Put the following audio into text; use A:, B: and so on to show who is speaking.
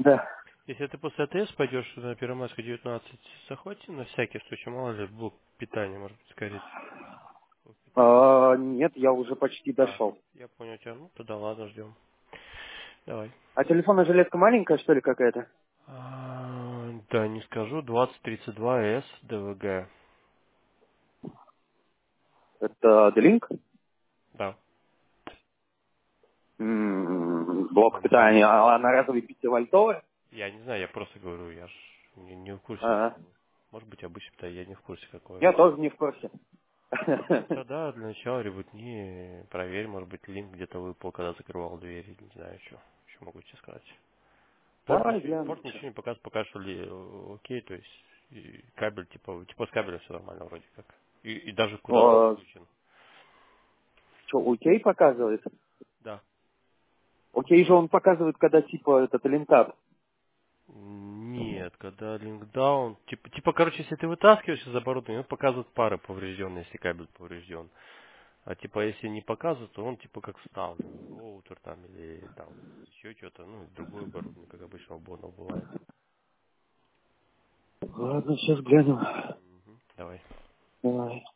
A: Да.
B: Если ты после АТС пойдешь на Первомайскую 19, захвати на всякий случай, мало ли, блок питания, может быть, сгорит. Блок питания.
A: Нет, я уже почти
B: А,
A: дошел.
B: я понял тебя. Ну, тогда ладно, ждем. Давай.
A: А телефонная жилетка маленькая, что ли, какая-то?
B: Да, не скажу. 2032С ДВГ.
A: Это Делинк?
B: Да.
A: Блок
B: Нормально.
A: питания, а она разовый 5-вольтовый?
B: Я не знаю, я просто говорю, я ж не в курсе.
A: Ага.
B: Может быть, обычно-то я не в курсе, какой
A: Я
B: он.
A: тоже не в курсе.
B: Ну, тогда для начала ребутни, проверь, может быть, линк где-то выпал, когда закрывал дверь, или не знаю, что. Еще могу тебе сказать.
A: Давай глянем.
B: Порт ничего не показывает, пока что ли окей, то есть и кабель, типа с кабелем все нормально вроде как. И даже куда-то он включен.
A: Что, окей показывает?
B: Да.
A: Окей же он показывает, когда типа этот линкап.
B: Нет, когда линкдаун, короче, если ты вытаскиваешь из оборудования, он показывает пары поврежденные, если кабель поврежден. А если не показывает, то он как вставлен. Роутер там или там еще что-то, ну, другое оборудование, как обычно у Бонов бывает.
A: Ладно, сейчас глянем.
B: Давай.
A: Давай.